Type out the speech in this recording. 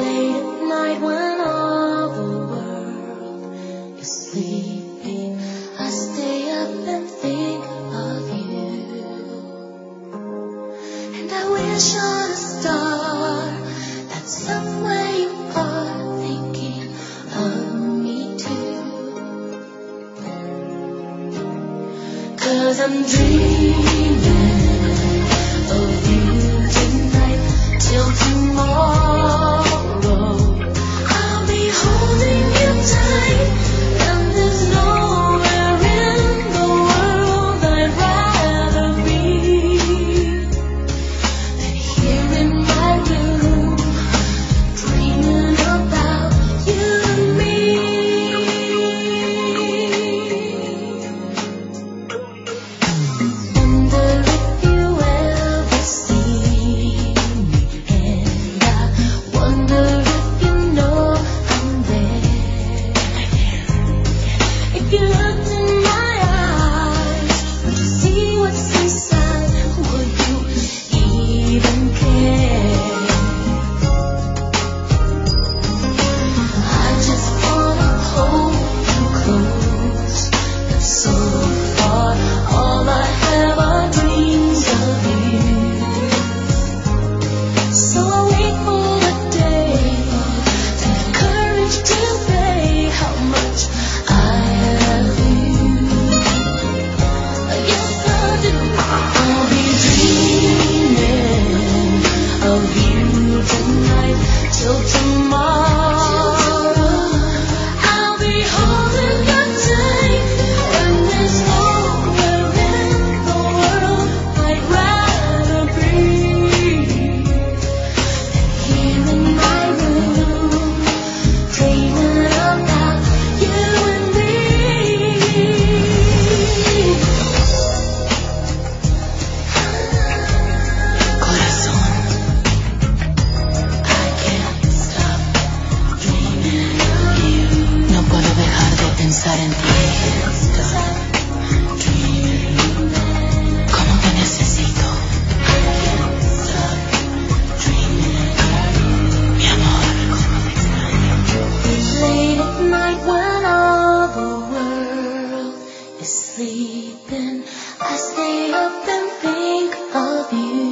Late at night when all the world is sleeping, I stay up and think of you. And I wish on a star that somewhere you are thinking of me too. 'Cause I'm dreaming of you tonight till tomorrow. I'll be holding you tight, and there's nowhere in the world I'd rather be than here in my room, dreaming about you and me. Wonder if you ever see me, and I wonder if you know I'm there. If you looked in my eyes, would you see what's inside? Would you even care? I just wanna hold you close, but so far all I have are dreams of you. So I wait for the day, to have courage to say how much I love you. Yes, I do. I'll be dreaming of you tonight till tomorrow. I'll be holding you tight, and there's nowhere in the world I'd rather be than here in my room, dreaming about you and me. Corazón, I can't stop dreaming of you. No puedo dejar de pensar en ti. Stop dreaming. Cómo te necesito. I can't stop dreaming of you. Mi amor, cómo te extraño. Late at night when all the world is sleeping, I stay up and think of you.